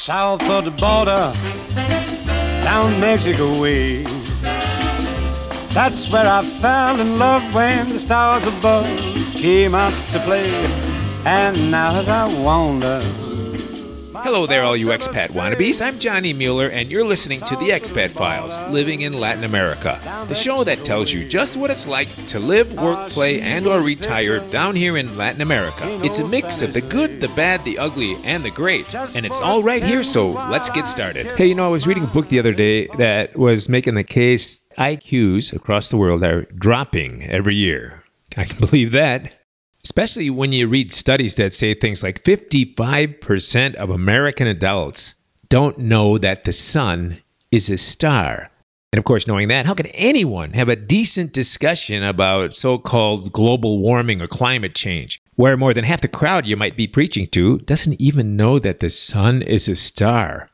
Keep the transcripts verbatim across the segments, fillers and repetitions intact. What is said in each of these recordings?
south of the border, down Mexico way. That's where I fell in love when the stars above came out to play. And now as I wander... Hello there, all you expat wannabes. I'm Johnny Mueller, and you're listening to The Expat Files, Living in Latin America, the show that tells you just what it's like to live, work, play, and or retire down here in Latin America. It's a mix of the good, the bad, the ugly, and the great, and it's all right here, so let's get started. Hey, you know, I was reading a book the other day that was making the case I Qs across the world are dropping every year. I can believe that. Especially when you read studies that say things like fifty-five percent of American adults don't know that the sun is a star. And of course, knowing that, how can anyone have a decent discussion about so-called global warming or climate change, where more than half the crowd you might be preaching to doesn't even know that the sun is a star?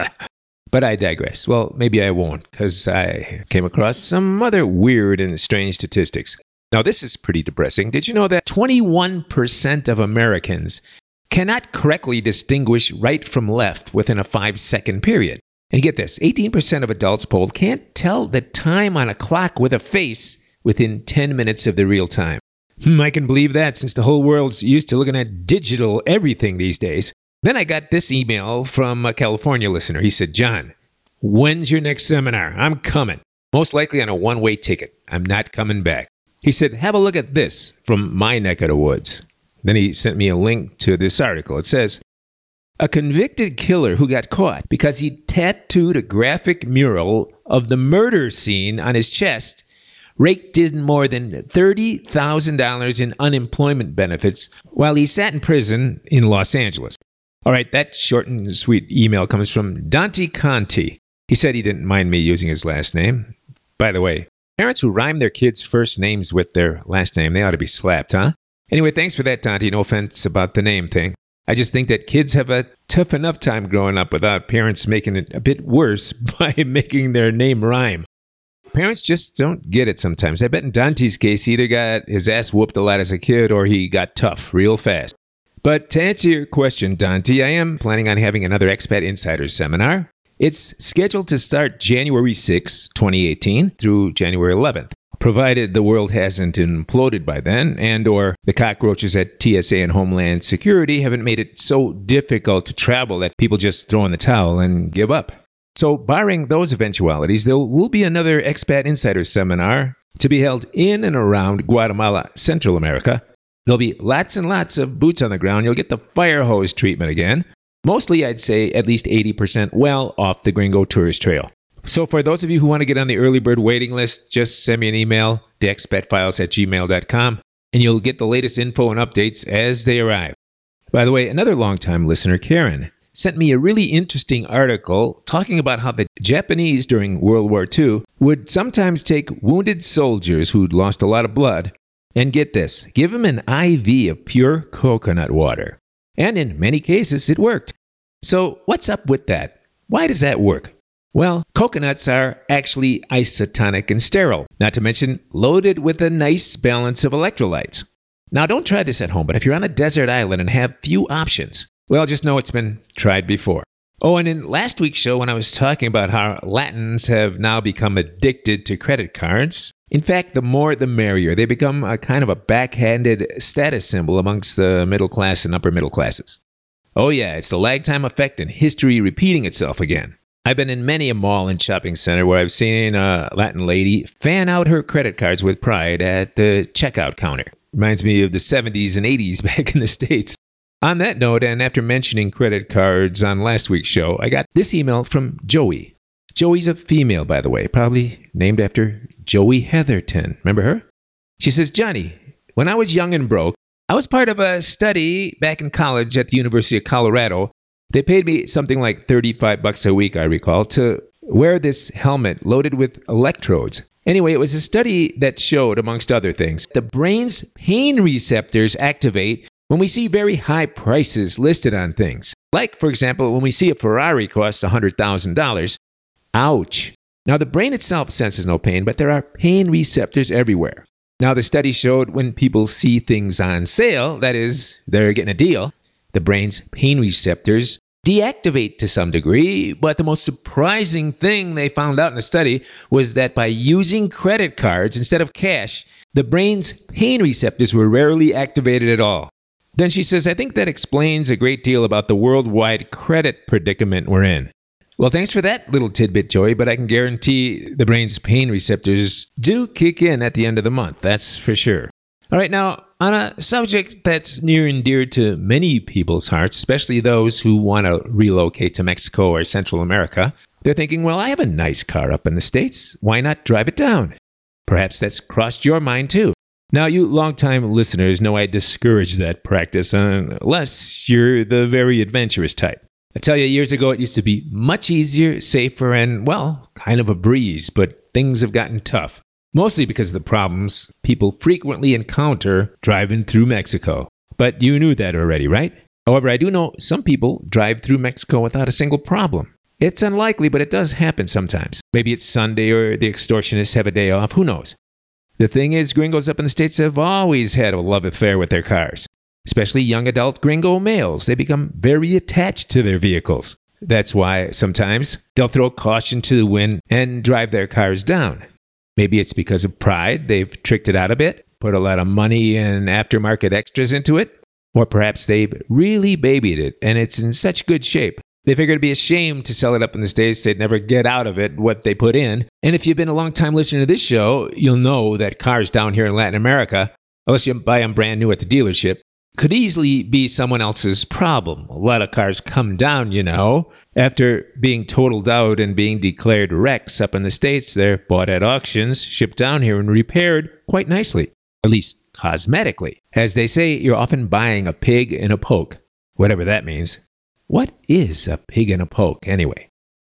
But I digress. Well, maybe I won't, because I came across some other weird and strange statistics. Now, this is pretty depressing. Did you know that twenty-one percent of Americans cannot correctly distinguish right from left within a five-second period? And get this, eighteen percent of adults polled can't tell the time on a clock with a face within ten minutes of the real time. Hmm, I can believe that, since the whole world's used to looking at digital everything these days. Then I got this email from a California listener. He said, John, when's your next seminar? I'm coming. Most likely on a one-way ticket. I'm not coming back. He said, have a look at this from my neck of the woods. Then he sent me a link to this article. It says, a convicted killer who got caught because he tattooed a graphic mural of the murder scene on his chest raked in more than thirty thousand dollars in unemployment benefits while he sat in prison in Los Angeles. All right, that short and sweet email comes from Dante Conti. He said he didn't mind me using his last name. By the way, parents who rhyme their kids' first names with their last name, they ought to be slapped, huh? Anyway, thanks for that, Dante. No offense about the name thing. I just think that kids have a tough enough time growing up without parents making it a bit worse by making their name rhyme. Parents just don't get it sometimes. I bet in Dante's case, he either got his ass whooped a lot as a kid or he got tough real fast. But to answer your question, Dante, I am planning on having another Expat Insiders seminar. It's scheduled to start January sixth, twenty eighteen through January eleventh, provided the world hasn't imploded by then and or the cockroaches at T S A and Homeland Security haven't made it so difficult to travel that people just throw in the towel and give up. So barring those eventualities, there will be another Expat Insiders seminar to be held in and around Guatemala, Central America. There'll be lots and lots of boots on the ground. You'll get the fire hose treatment again. Mostly, I'd say at least eighty percent well off the Gringo Tourist Trail. So for those of you who want to get on the early bird waiting list, just send me an email, the expat files at gmail dot com, and you'll get the latest info and updates as they arrive. By the way, another longtime listener, Karen, sent me a really interesting article talking about how the Japanese during World War Two would sometimes take wounded soldiers who'd lost a lot of blood and, get this, give them an I V of pure coconut water. And in many cases, it worked. So what's up with that? Why does that work? Well, coconuts are actually isotonic and sterile, not to mention loaded with a nice balance of electrolytes. Now, don't try this at home, but if you're on a desert island and have few options, well, just know it's been tried before. Oh, and in last week's show, when I was talking about how Latins have now become addicted to credit cards, in fact, the more the merrier. They become a kind of a backhanded status symbol amongst the middle class and upper middle classes. Oh yeah, it's the lag time effect and history repeating itself again. I've been in many a mall and shopping center where I've seen a Latin lady fan out her credit cards with pride at the checkout counter. Reminds me of the seventies and eighties back in the States. On that note, and after mentioning credit cards on last week's show, I got this email from Joey. Joey's a female, by the way, probably named after Joey Heatherton. Remember her? She says, Johnny, when I was young and broke, I was part of a study back in college at the University of Colorado. They paid me something like thirty-five bucks a week, I recall, to wear this helmet loaded with electrodes. Anyway, it was a study that showed, amongst other things, the brain's pain receptors activate when we see very high prices listed on things. Like, for example, when we see a Ferrari costs one hundred thousand dollars. Ouch. Now, the brain itself senses no pain, but there are pain receptors everywhere. Now, the study showed when people see things on sale, that is, they're getting a deal, the brain's pain receptors deactivate to some degree, but the most surprising thing they found out in the study was that by using credit cards instead of cash, the brain's pain receptors were rarely activated at all. Then she says, I think that explains a great deal about the worldwide credit predicament we're in. Well, thanks for that little tidbit, Joey, but I can guarantee the brain's pain receptors do kick in at the end of the month, that's for sure. All right, now, on a subject that's near and dear to many people's hearts, especially those who want to relocate to Mexico or Central America, they're thinking, well, I have a nice car up in the States. Why not drive it down? Perhaps that's crossed your mind, too. Now, you longtime listeners know I discourage that practice unless you're the very adventurous type. I tell you, years ago, it used to be much easier, safer, and, well, kind of a breeze, but things have gotten tough. Mostly because of the problems people frequently encounter driving through Mexico. But you knew that already, right? However, I do know some people drive through Mexico without a single problem. It's unlikely, but it does happen sometimes. Maybe it's Sunday or the extortionists have a day off, who knows? The thing is, gringos up in the States have always had a love affair with their cars. Especially young adult gringo males. They become very attached to their vehicles. That's why sometimes they'll throw caution to the wind and drive their cars down. Maybe it's because of pride. They've tricked it out a bit, put a lot of money and aftermarket extras into it. Or perhaps they've really babied it and it's in such good shape. They figured it'd be a shame to sell it up in the States. They'd never get out of it what they put in. And if you've been a long time listener to this show, you'll know that cars down here in Latin America, unless you buy them brand new at the dealership, could easily be someone else's problem. A lot of cars come down, you know. After being totaled out and being declared wrecks up in the States, they're bought at auctions, shipped down here, and repaired quite nicely. At least cosmetically. As they say, you're often buying a pig in a poke, whatever that means. What is a pig in a poke, anyway?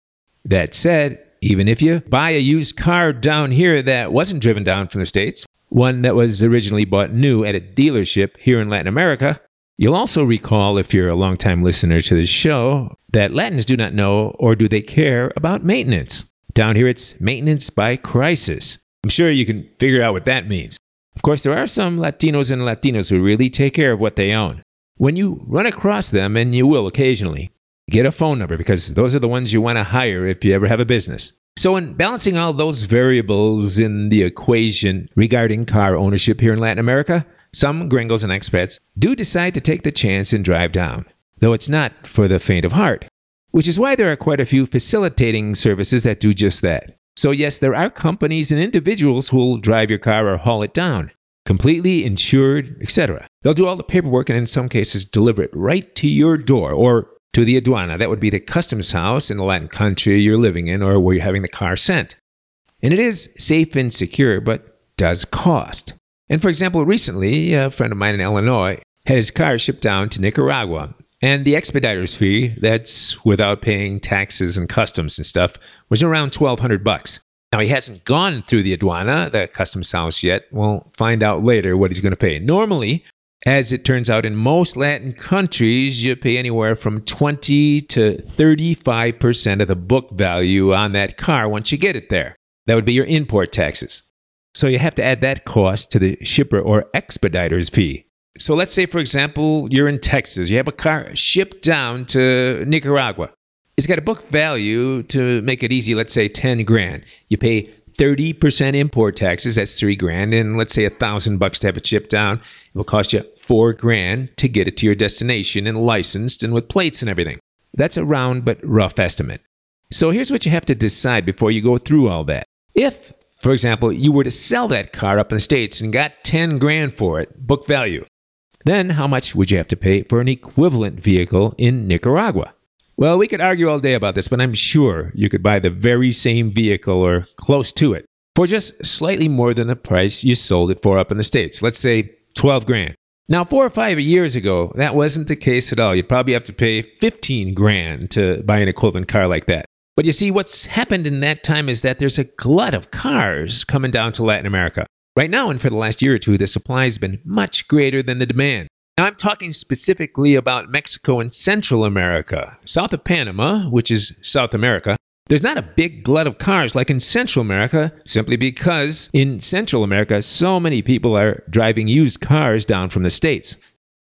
That said, even if you buy a used car down here that wasn't driven down from the States, one that was originally bought new at a dealership here in Latin America, you'll also recall, if you're a longtime listener to this show, that Latins do not know or do they care about maintenance. Down here it's maintenance by crisis. I'm sure you can figure out what that means. Of course, there are some Latinos and Latinas who really take care of what they own. When you run across them, and you will occasionally, get a phone number because those are the ones you want to hire if you ever have a business. So in balancing all those variables in the equation regarding car ownership here in Latin America, some gringos and expats do decide to take the chance and drive down, though it's not for the faint of heart, which is why there are quite a few facilitating services that do just that. So yes, there are companies and individuals who will drive your car or haul it down, completely insured, et cetera. They'll do all the paperwork and in some cases deliver it right to your door or to the aduana. That would be the customs house in the Latin country you're living in or where you're having the car sent. And it is safe and secure, but does cost. And for example, recently, a friend of mine in Illinois had his car shipped down to Nicaragua. And the expediter's fee, that's without paying taxes and customs and stuff, was around twelve hundred bucks. Now, he hasn't gone through the aduana, the customs house yet. We'll find out later what he's going to pay. Normally, as it turns out, in most Latin countries, you pay anywhere from twenty to thirty-five percent of the book value on that car once you get it there. That would be your import taxes. So you have to add that cost to the shipper or expediter's fee. So let's say, for example, you're in Texas. You have a car shipped down to Nicaragua. It's got a book value, to make it easy, let's say ten grand. You pay thirty percent import taxes, that's three grand, and let's say a thousand bucks to have it shipped down. It will cost you four grand to get it to your destination and licensed and with plates and everything. That's a round but rough estimate. So here's what you have to decide before you go through all that. If, for example, you were to sell that car up in the States and got ten grand for it, book value, then how much would you have to pay for an equivalent vehicle in Nicaragua? Well, we could argue all day about this, but I'm sure you could buy the very same vehicle or close to it for just slightly more than the price you sold it for up in the States. Let's say twelve grand. Now, four or five years ago, that wasn't the case at all. You'd probably have to pay fifteen grand to buy an equivalent car like that. But you see, what's happened in that time is that there's a glut of cars coming down to Latin America. Right now, and for the last year or two, the supply has been much greater than the demand. Now, I'm talking specifically about Mexico and Central America. South of Panama, which is South America, there's not a big glut of cars like in Central America, simply because in Central America, so many people are driving used cars down from the States.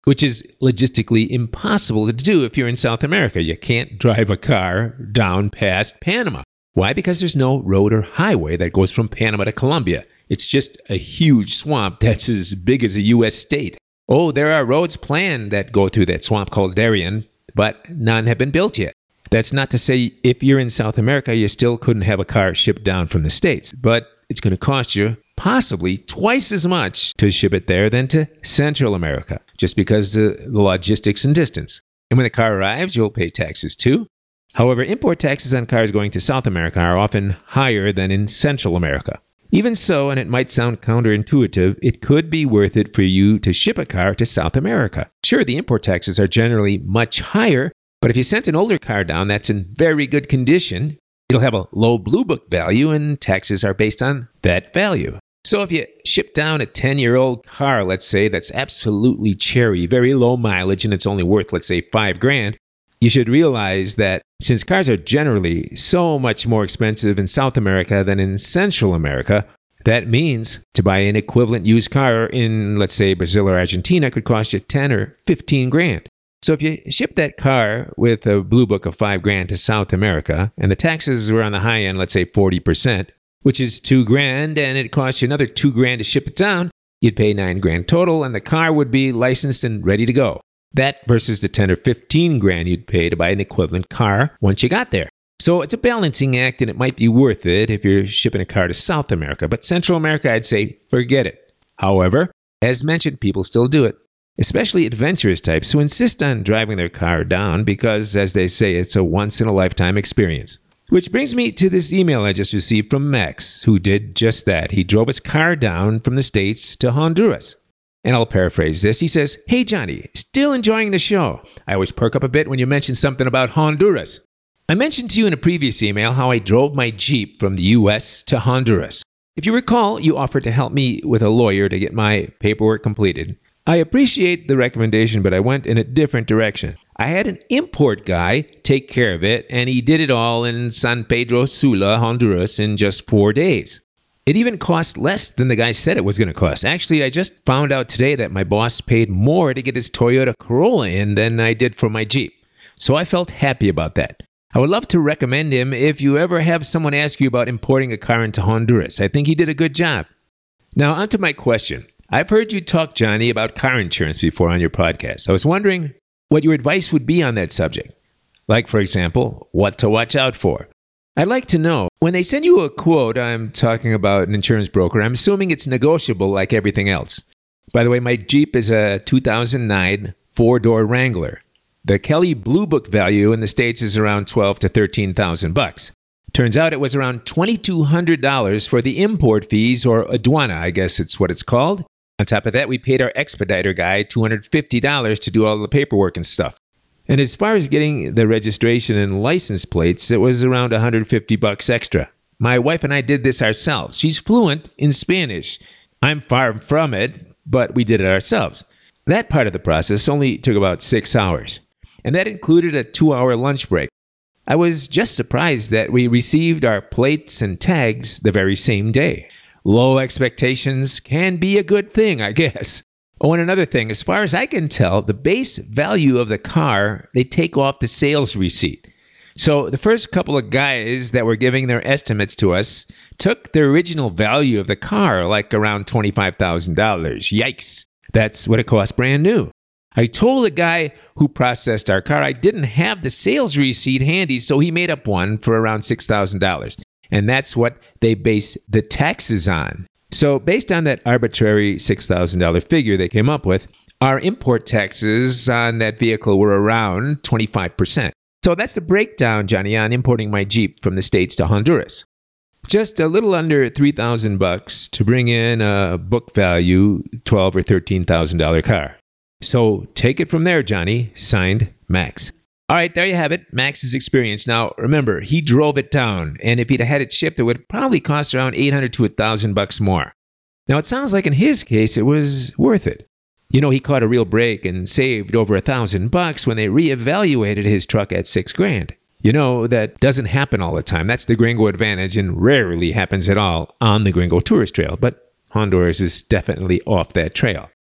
which is logistically impossible to do if you're in South America. You can't drive a car down past Panama. Why? Because there's no road or highway that goes from Panama to Colombia. It's just a huge swamp that's as big as a U S state. Oh, there are roads planned that go through that swamp called Darien, but none have been built yet. That's not to say if you're in South America, you still couldn't have a car shipped down from the States, but it's going to cost you possibly twice as much to ship it there than to Central America, just because of the logistics and distance. And when the car arrives, you'll pay taxes too. However, import taxes on cars going to South America are often higher than in Central America. Even so, and it might sound counterintuitive, it could be worth it for you to ship a car to South America. Sure, the import taxes are generally much higher, but if you sent an older car down that's in very good condition, it'll have a low Blue Book value and taxes are based on that value. So if you ship down a ten-year-old car, let's say, that's absolutely cherry, very low mileage, and it's only worth, let's say, five grand, you should realize that since cars are generally so much more expensive in South America than in Central America, that means to buy an equivalent used car in, let's say, Brazil or Argentina could cost you ten or fifteen grand. So if you ship that car with a Blue Book of five grand to South America, and the taxes were on the high end, let's say forty percent, which is two grand, and it costs you another two grand to ship it down, you'd pay nine grand total, and the car would be licensed and ready to go. That versus the ten or fifteen grand you'd pay to buy an equivalent car once you got there. So it's a balancing act, and it might be worth it if you're shipping a car to South America. But Central America, I'd say, forget it. However, as mentioned, people still do it, especially adventurous types who insist on driving their car down because, as they say, it's a once-in-a-lifetime experience. Which brings me to this email I just received from Max, who did just that. He drove his car down from the States to Honduras. And I'll paraphrase this. He says, "Hey Johnny, still enjoying the show. I always perk up a bit when you mention something about Honduras. I mentioned to you in a previous email how I drove my Jeep from the U S to Honduras. If you recall, you offered to help me with a lawyer to get my paperwork completed. I appreciate the recommendation, but I went in a different direction. I had an import guy take care of it, and he did it all in San Pedro Sula, Honduras, in just four days. It even cost less than the guy said it was going to cost. Actually, I just found out today that my boss paid more to get his Toyota Corolla in than I did for my Jeep. So I felt happy about that. I would love to recommend him if you ever have someone ask you about importing a car into Honduras. I think he did a good job. Now, on to my question. I've heard you talk, Johnny, about car insurance before on your podcast. I was wondering what your advice would be on that subject. Like, for example, what to watch out for. I'd like to know, when they send you a quote, I'm talking about an insurance broker, I'm assuming it's negotiable like everything else. By the way, my Jeep is a two thousand nine four-door Wrangler. The Kelley Blue Book value in the States is around twelve to thirteen thousand bucks. Turns out it was around twenty-two hundred dollars for the import fees, or aduana, I guess it's what it's called. On top of that, we paid our expediter guy two hundred fifty dollars to do all the paperwork and stuff. And as far as getting the registration and license plates, it was around one hundred fifty bucks extra. My wife and I did this ourselves. She's fluent in Spanish. I'm far from it, but we did it ourselves. That part of the process only took about six hours. And that included a two-hour lunch break. I was just surprised that we received our plates and tags the very same day. Low expectations can be a good thing, I guess. Oh, and another thing, as far as I can tell, the base value of the car, they take off the sales receipt. So the first couple of guys that were giving their estimates to us took the original value of the car, like around twenty-five thousand dollars. Yikes. That's what it cost brand new. I told the guy who processed our car I didn't have the sales receipt handy, so he made up one for around six thousand dollars. And that's what they base the taxes on. So based on that arbitrary six thousand dollars figure they came up with, our import taxes on that vehicle were around twenty-five percent. So that's the breakdown, Johnny, on importing my Jeep from the States to Honduras. Just a little under three thousand bucks to bring in a book value twelve or thirteen thousand dollars car. So take it from there, Johnny. Signed, Max. All right, there you have it. Max's experience. Now, remember, he drove it down, and if he'd had it shipped, it would probably cost around eight hundred to one thousand bucks more. Now, it sounds like in his case, it was worth it. You know, he caught a real break and saved over a thousand bucks when they reevaluated his truck at six grand. You know, that doesn't happen all the time. That's the Gringo advantage and rarely happens at all on the Gringo tourist trail. But Honduras is definitely off that trail.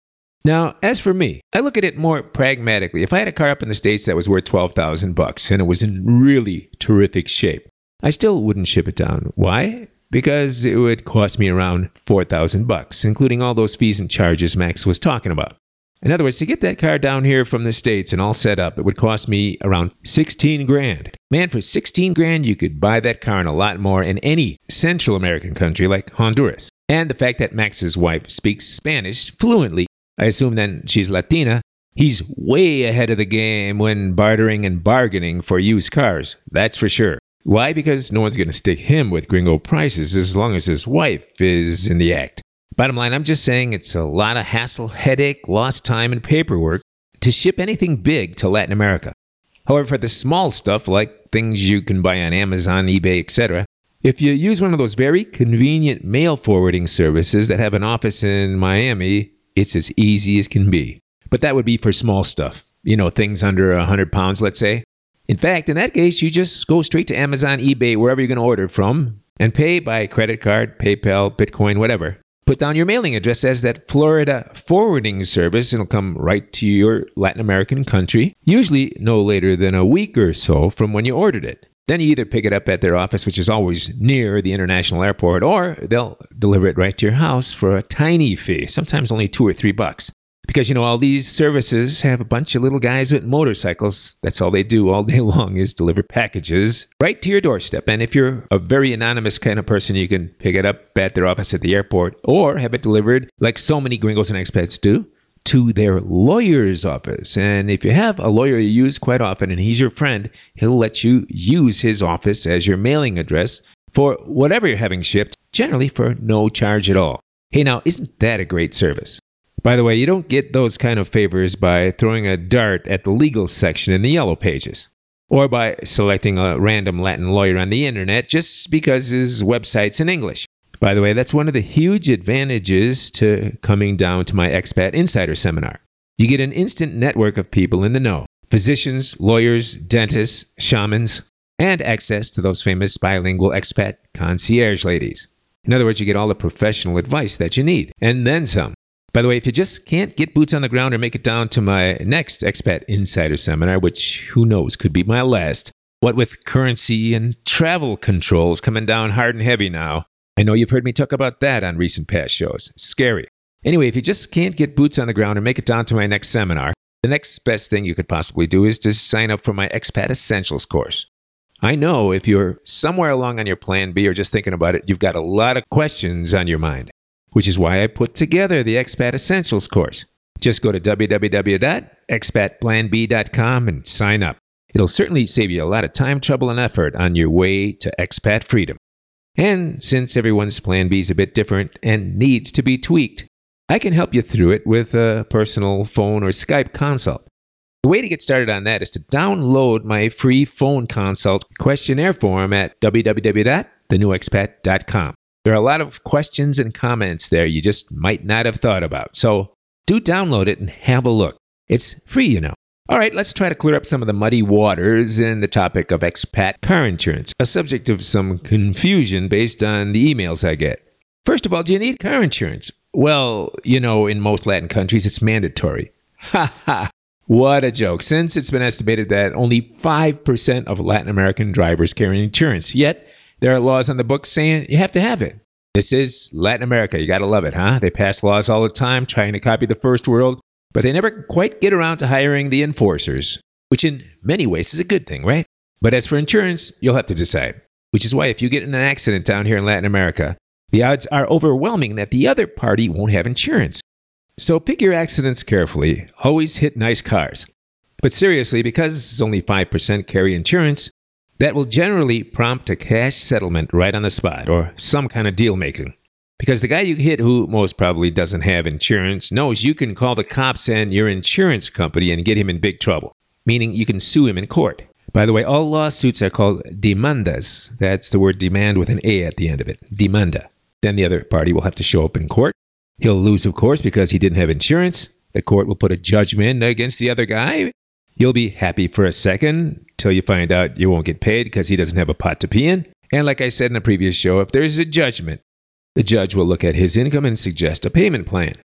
Now, as for me, I look at it more pragmatically. If I had a car up in the States that was worth twelve thousand bucks and it was in really terrific shape, I still wouldn't ship it down. Why? Because it would cost me around four thousand bucks, including all those fees and charges Max was talking about. In other words, to get that car down here from the States and all set up, it would cost me around sixteen grand. Man, for sixteen grand, you could buy that car and a lot more in any Central American country like Honduras. And the fact that Max's wife speaks Spanish fluently, I assume then she's Latina, he's way ahead of the game when bartering and bargaining for used cars. That's for sure. Why? Because no one's going to stick him with gringo prices as long as his wife is in the act. Bottom line, I'm just saying it's a lot of hassle, headache, lost time, and paperwork to ship anything big to Latin America. However, for the small stuff like things you can buy on Amazon, eBay, et cetera, if you use one of those very convenient mail forwarding services that have an office in Miami, it's as easy as can be. But that would be for small stuff. You know, things under one hundred pounds, let's say. In fact, in that case, you just go straight to Amazon, eBay, wherever you're going to order from, and pay by credit card, PayPal, Bitcoin, whatever. Put down your mailing address as that Florida forwarding service, and it'll come right to your Latin American country, usually no later than a week or so from when you ordered it. Then you either pick it up at their office, which is always near the international airport, or they'll deliver it right to your house for a tiny fee, sometimes only two or three bucks. Because, you know, all these services have a bunch of little guys with motorcycles. That's all they do all day long is deliver packages right to your doorstep. And if you're a very anonymous kind of person, you can pick it up at their office at the airport or have it delivered, like so many gringos and expats do, to their lawyer's office. And if you have a lawyer you use quite often and he's your friend, he'll let you use his office as your mailing address for whatever you're having shipped, generally for no charge at all. Hey, now, isn't that a great service? By the way, you don't get those kind of favors by throwing a dart at the legal section in the Yellow Pages, or by selecting a random Latin lawyer on the internet just because his website's in English. By the way, that's one of the huge advantages to coming down to my Expat Insider Seminar. You get an instant network of people in the know. Physicians, lawyers, dentists, shamans, and access to those famous bilingual expat concierge ladies. In other words, you get all the professional advice that you need, and then some. By the way, if you just can't get boots on the ground or make it down to my next Expat Insider Seminar, which who knows could be my last, what with currency and travel controls coming down hard and heavy now, I know you've heard me talk about that on recent past shows. It's scary. Anyway, if you just can't get boots on the ground or make it down to my next seminar, the next best thing you could possibly do is to sign up for my Expat Essentials course. I know if you're somewhere along on your plan B or just thinking about it, you've got a lot of questions on your mind, which is why I put together the Expat Essentials course. Just go to w w w dot expat plan b dot com and sign up. It'll certainly save you a lot of time, trouble, and effort on your way to expat freedom. And since everyone's plan B is a bit different and needs to be tweaked, I can help you through it with a personal phone or Skype consult. The way to get started on that is to download my free phone consult questionnaire form at w w w dot the new expat dot com. There are a lot of questions and comments there you just might not have thought about. So do download it and have a look. It's free, you know. All right, let's try to clear up some of the muddy waters in the topic of expat car insurance, a subject of some confusion based on the emails I get. First of all, do you need car insurance? Well, you know, in most Latin countries, it's mandatory. Ha ha! What a joke, since it's been estimated that only five percent of Latin American drivers carry insurance. Yet, there are laws on the books saying you have to have it. This is Latin America. You gotta love it, huh? They pass laws all the time trying to copy the first world, but they never quite get around to hiring the enforcers, which in many ways is a good thing, right? But as for insurance, you'll have to decide, which is why if you get in an accident down here in Latin America, the odds are overwhelming that the other party won't have insurance. So pick your accidents carefully. Always hit nice cars. But seriously, because only five percent carry insurance, that will generally prompt a cash settlement right on the spot or some kind of deal making. Because the guy you hit, who most probably doesn't have insurance, knows you can call the cops and your insurance company and get him in big trouble, meaning you can sue him in court. By the way, all lawsuits are called demandas. That's the word demand with an A at the end of it. Demanda. Then the other party will have to show up in court. He'll lose, of course, because he didn't have insurance. The court will put a judgment against the other guy. You'll be happy for a second till you find out you won't get paid because he doesn't have a pot to pee in. And like I said in a previous show, if there's a judgment, the judge will look at his income and suggest a payment plan.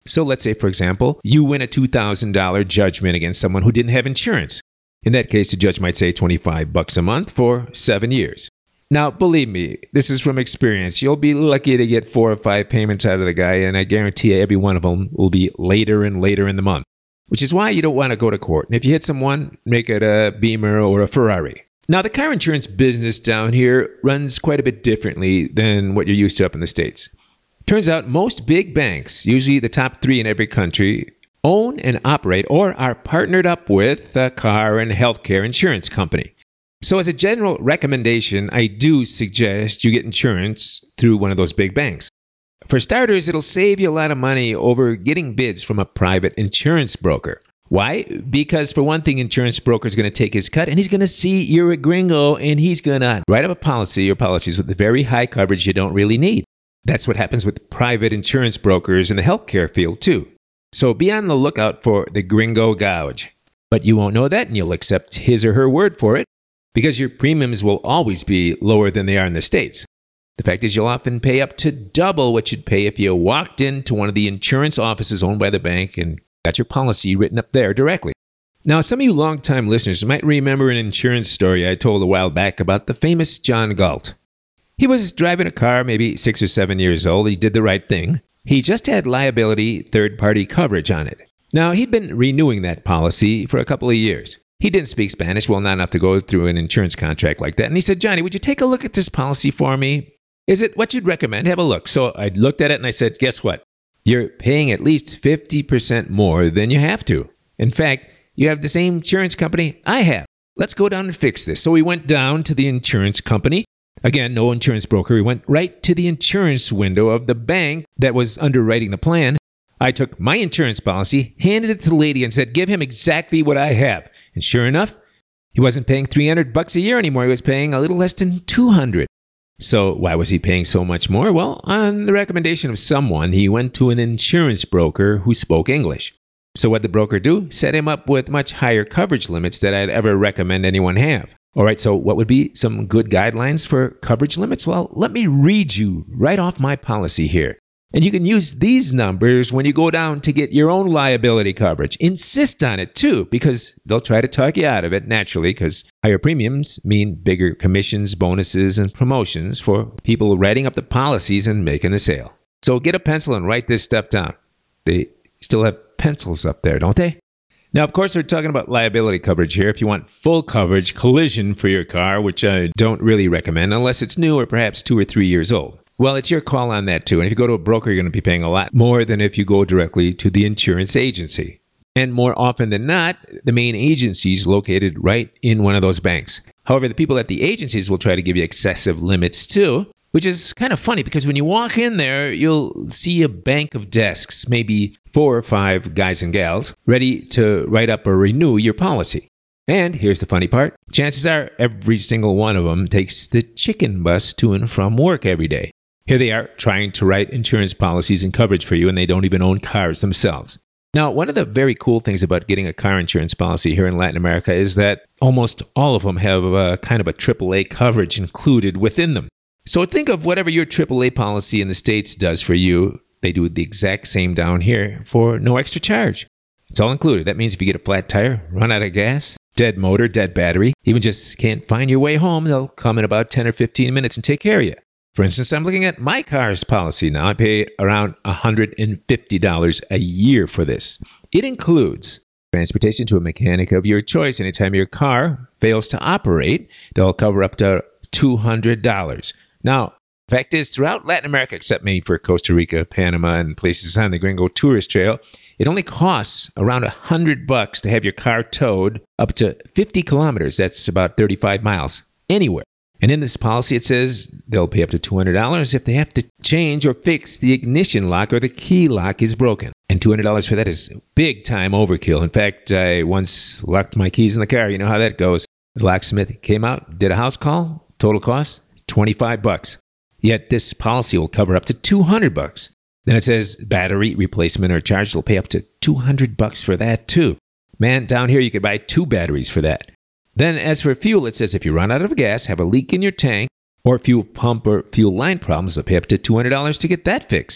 So let's say, for example, you win a two thousand dollars judgment against someone who didn't have insurance. In that case, the judge might say twenty-five bucks a month for seven years. Now, believe me, this is from experience. You'll be lucky to get four or five payments out of the guy, and I guarantee you every one of them will be later and later in the month, which is why you don't want to go to court. And if you hit someone, make it a Beamer or a Ferrari. Now, the car insurance business down here runs quite a bit differently than what you're used to up in the States. Turns out most big banks, usually the top three in every country, own and operate or are partnered up with a car and healthcare insurance company. So as a general recommendation, I do suggest you get insurance through one of those big banks. For starters, it'll save you a lot of money over getting bids from a private insurance broker. Why? Because for one thing, insurance broker is going to take his cut and he's going to see you're a gringo and he's going to write up a policy or policies with very high coverage you don't really need. That's what happens with private insurance brokers in the healthcare field too. So be on the lookout for the gringo gouge. But you won't know that and you'll accept his or her word for it because your premiums will always be lower than they are in the States. The fact is you'll often pay up to double what you'd pay if you walked into one of the insurance offices owned by the bank and got your policy written up there directly. Now, some of you longtime listeners might remember an insurance story I told a while back about the famous John Galt. He was driving a car, maybe six or seven years old. He did the right thing. He just had liability third-party coverage on it. Now, he'd been renewing that policy for a couple of years. He didn't speak Spanish, well, not enough to go through an insurance contract like that. And he said, Johnny, would you take a look at this policy for me? Is it what you'd recommend? Have a look. So I looked at it and I said, guess what? You're paying at least fifty percent more than you have to. In fact, you have the same insurance company I have. Let's go down and fix this. So we went down to the insurance company. Again, no insurance broker. We went right to the insurance window of the bank that was underwriting the plan. I took my insurance policy, handed it to the lady and said, give him exactly what I have. And sure enough, he wasn't paying three hundred bucks a year anymore. He was paying a little less than two hundred. So why was he paying so much more? Well, on the recommendation of someone, he went to an insurance broker who spoke English. So what did the broker do? Set him up with much higher coverage limits than I'd ever recommend anyone have. All right, so what would be some good guidelines for coverage limits? Well, let me read you right off my policy here. And you can use these numbers when you go down to get your own liability coverage. Insist on it too, because they'll try to talk you out of it naturally, because higher premiums mean bigger commissions, bonuses, and promotions for people writing up the policies and making the sale. So get a pencil and write this stuff down. They still have pencils up there, don't they? Now, of course, we're talking about liability coverage here. If you want full coverage, collision for your car, which I don't really recommend unless it's new or perhaps two or three years old. Well, it's your call on that too. And if you go to a broker, you're going to be paying a lot more than if you go directly to the insurance agency. And more often than not, the main agency is located right in one of those banks. However, the people at the agencies will try to give you excessive limits too, which is kind of funny because when you walk in there, you'll see a bank of desks, maybe four or five guys and gals, ready to write up or renew your policy. And here's the funny part. Chances are every single one of them takes the chicken bus to and from work every day. Here they are trying to write insurance policies and coverage for you, and they don't even own cars themselves. Now, one of the very cool things about getting a car insurance policy here in Latin America is that almost all of them have a kind of a triple A coverage included within them. So think of whatever your triple A policy in the States does for you, they do the exact same down here for no extra charge. It's all included. That means if you get a flat tire, run out of gas, dead motor, dead battery, even just can't find your way home, they'll come in about ten or fifteen minutes and take care of you. For instance, I'm looking at my car's policy now. I pay around one hundred fifty dollars a year for this. It includes transportation to a mechanic of your choice. Anytime your car fails to operate, they'll cover up to two hundred dollars. Now, the fact is, throughout Latin America, except maybe for Costa Rica, Panama, and places on the Gringo Tourist Trail, it only costs around one hundred bucks to have your car towed up to fifty kilometers. That's about thirty-five miles anywhere. And in this policy, it says they'll pay up to two hundred dollars if they have to change or fix the ignition lock or the key lock is broken. And two hundred dollars for that is big time overkill. In fact, I once locked my keys in the car. You know how that goes. The locksmith came out, did a house call, total cost, twenty-five bucks. Yet this policy will cover up to two hundred bucks. Then it says battery replacement or charge. They'll pay up to two hundred bucks for that too. Man, down here you could buy two batteries for that. Then as for fuel, it says if you run out of gas, have a leak in your tank, or fuel pump or fuel line problems, they'll pay up to two hundred dollars to get that fixed.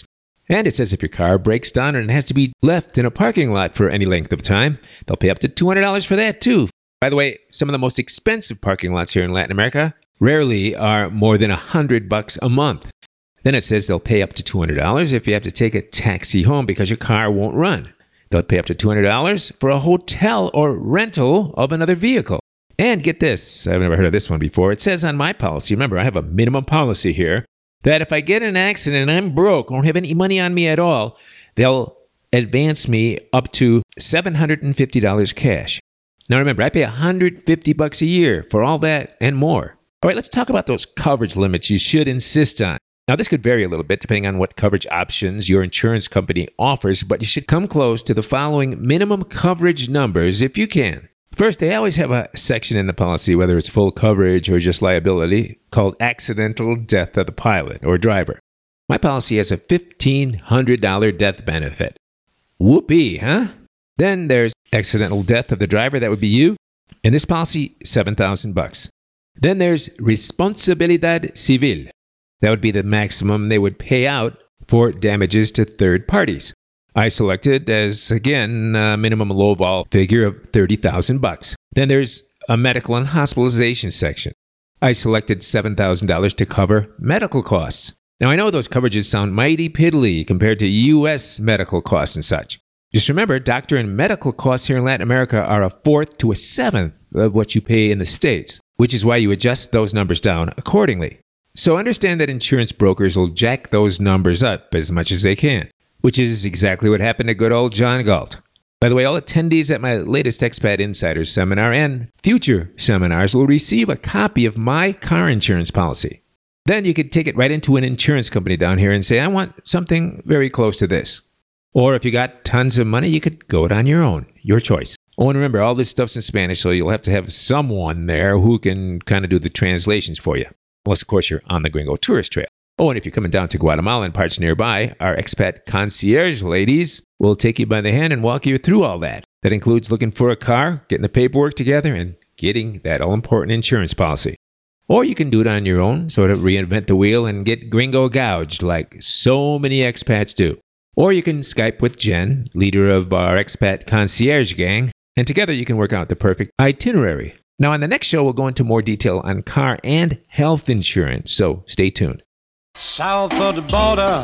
And it says if your car breaks down and has to be left in a parking lot for any length of time, they'll pay up to two hundred dollars for that too. By the way, some of the most expensive parking lots here in Latin America rarely are more than one hundred bucks a month. Then it says they'll pay up to two hundred dollars if you have to take a taxi home because your car won't run. They'll pay up to two hundred dollars for a hotel or rental of another vehicle. And get this, I've never heard of this one before. It says on my policy, remember I have a minimum policy here, that if I get in an accident and I'm broke, don't have any money on me at all, they'll advance me up to seven hundred fifty dollars cash. Now remember, I pay one hundred fifty bucks a year for all that and more. All right, let's talk about those coverage limits you should insist on. Now this could vary a little bit depending on what coverage options your insurance company offers, but you should come close to the following minimum coverage numbers if you can. First, they always have a section in the policy, whether it's full coverage or just liability, called accidental death of the pilot or driver. My policy has a fifteen hundred dollars death benefit. Whoopee, huh? Then there's accidental death of the driver, that would be you. In this policy, seven thousand bucks. Then there's responsabilidad civil. That would be the maximum they would pay out for damages to third parties. I selected as, again, a minimum lowball figure of thirty thousand bucks. Then there's a medical and hospitalization section. I selected seven thousand dollars to cover medical costs. Now, I know those coverages sound mighty piddly compared to U S medical costs and such. Just remember, doctor and medical costs here in Latin America are a fourth to a seventh of what you pay in the States, which is why you adjust those numbers down accordingly. So understand that insurance brokers will jack those numbers up as much as they can, which is exactly what happened to good old John Galt. By the way, all attendees at my latest Expat Insiders seminar and future seminars will receive a copy of my car insurance policy. Then you could take it right into an insurance company down here and say, I want something very close to this. Or if you got tons of money, you could go it on your own. Your choice. Oh, and remember, all this stuff's in Spanish, so you'll have to have someone there who can kind of do the translations for you. Unless, of course, you're on the Gringo Tourist Trail. Oh, and if you're coming down to Guatemala and parts nearby, our expat concierge ladies will take you by the hand and walk you through all that. That includes looking for a car, getting the paperwork together, and getting that all-important insurance policy. Or you can do it on your own, sort of reinvent the wheel and get gringo gouged like so many expats do. Or you can Skype with Jen, leader of our expat concierge gang, and together you can work out the perfect itinerary. Now, on the next show, we'll go into more detail on car and health insurance, so stay tuned. South of the border.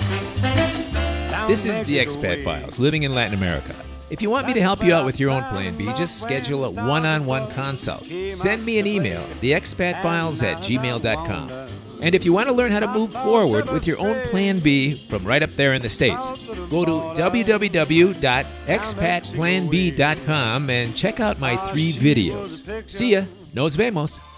This is the Expat Files, living in Latin America. If you want me to help you out with your own Plan B, just schedule a one-on-one consult. Send me an email, the expat files at gmail dot com. And if you want to learn how to move forward with your own Plan B from right up there in the States, go to w w w dot expat plan b dot com and check out my three videos. See ya. Nos vemos.